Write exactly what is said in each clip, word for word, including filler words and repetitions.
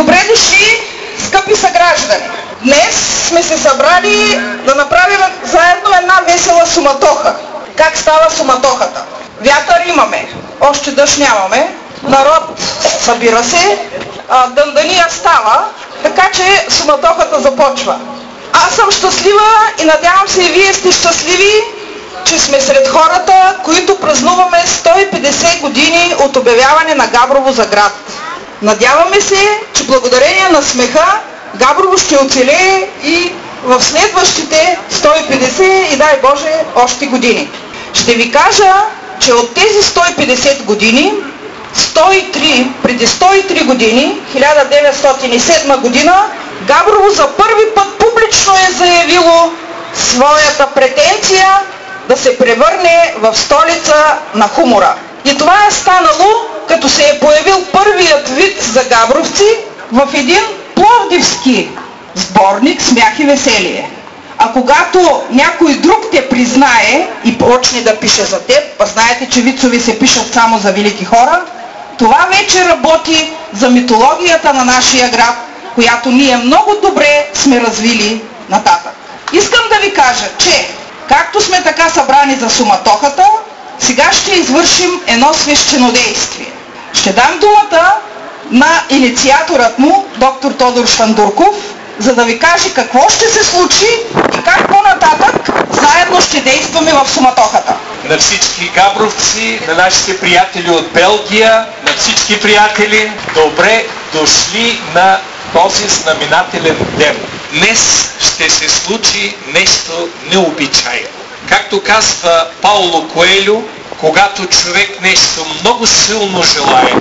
Добре дошли, скъпи съграждани! Днес сме се събрали да направим заедно една весела суматоха. Как става суматохата? Вятър имаме, още дъжд нямаме, народ събира се, а, дъндания става, така че суматохата започва. Аз съм щастлива и надявам се и вие сте щастливи, че сме сред хората, които празнуваме сто и петдесет години от обявяване на Габрово за град. Надяваме се, че благодарение на смеха Габрово ще оцелее и в следващите сто и петдесет и дай Боже още години. Ще ви кажа, че от тези сто и петдесет години, сто и три, преди сто и три години, хиляда деветстотин и седма година, Габрово за първи път публично е заявило своята претенция да се превърне в столица на хумора. И това е станало, като се е появил първият вид за габровци в един пловдивски сборник "Смях и веселие". А когато някой друг те признае и почне да пише за теб, а знаете, че вицови се пишат само за велики хора, това вече работи за митологията на нашия град, която ние много добре сме развили нататък. Искам да ви кажа, че както сме така събрани за суматохата, сега ще извършим едно свещенодействие. Ще дам думата на инициаторът му, доктор Тодор Шандурков, за да ви каже какво ще се случи и как по-нататък заедно ще действаме в суматохата. На всички габровци, на нашите приятели от Белгия, на всички приятели, добре дошли на този знаменателен ден. Днес ще се случи нещо необичайно. Както казва Пауло Коелю, когато човек нещо много силно желае,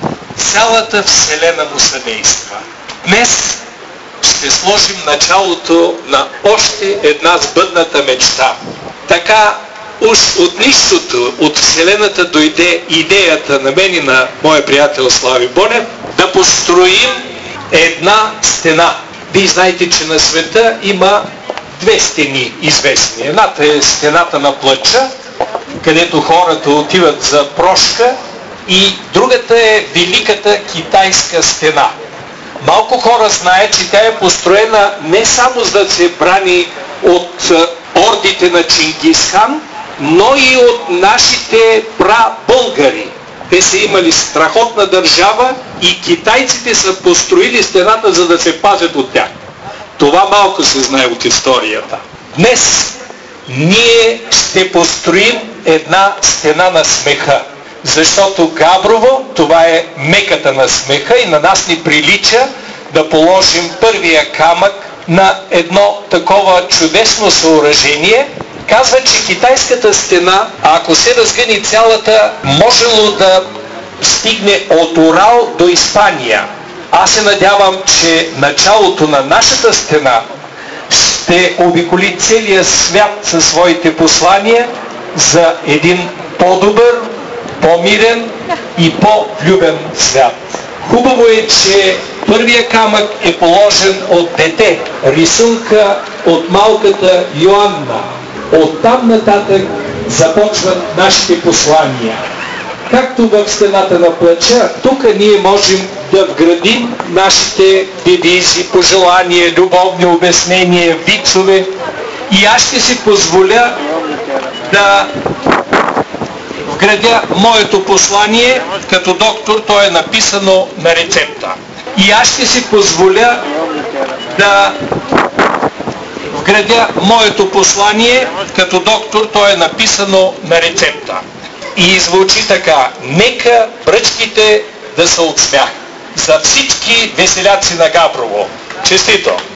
цялата вселена му съдейства. Днес ще сложим началото на още една сбъдната мечта. Така уж от нищото, от вселената дойде идеята на мен и на моя приятел Слави Бонев да построим една стена. Вие знаете, че на света има две стени известни. Едната е стената на плача, където хората отиват за прошка, и другата е Великата китайска стена. Малко хора знаят, че тя е построена не само за да се брани от ордите на Чингис Хан, но и от нашите пра-българи. Те са имали страхотна държава и китайците са построили стената, за да се пазят от тях. Това малко се знае от историята. Днес ние ще построим една стена на смеха, защото Габрово, това е меката на смеха и на нас ни прилича да положим първия камък на едно такова чудесно съоръжение. Казва, че китайската стена, ако се разгъни цялата, можело да стигне от Урал до Испания. Аз се надявам, че началото на нашата стена ще обиколи целия свят със своите послания за един по-добър, по-мирен и по-влюбен свят. Хубаво е, че първия камък е положен от дете, рисунка от малката Йоанна. Оттам нататък започват нашите послания. Както в стената на плача, тук ние можем да вградим нашите девизи, пожелания, любовни обяснения, вицове. И аз ще си позволя да вградя моето послание като доктор, то е написано на рецепта. И аз ще си позволя да вградя моето послание като доктор, то е написано на рецепта. И звучи така: нека бръчките да са от смях. За всички веселяци на Габрово. Честито!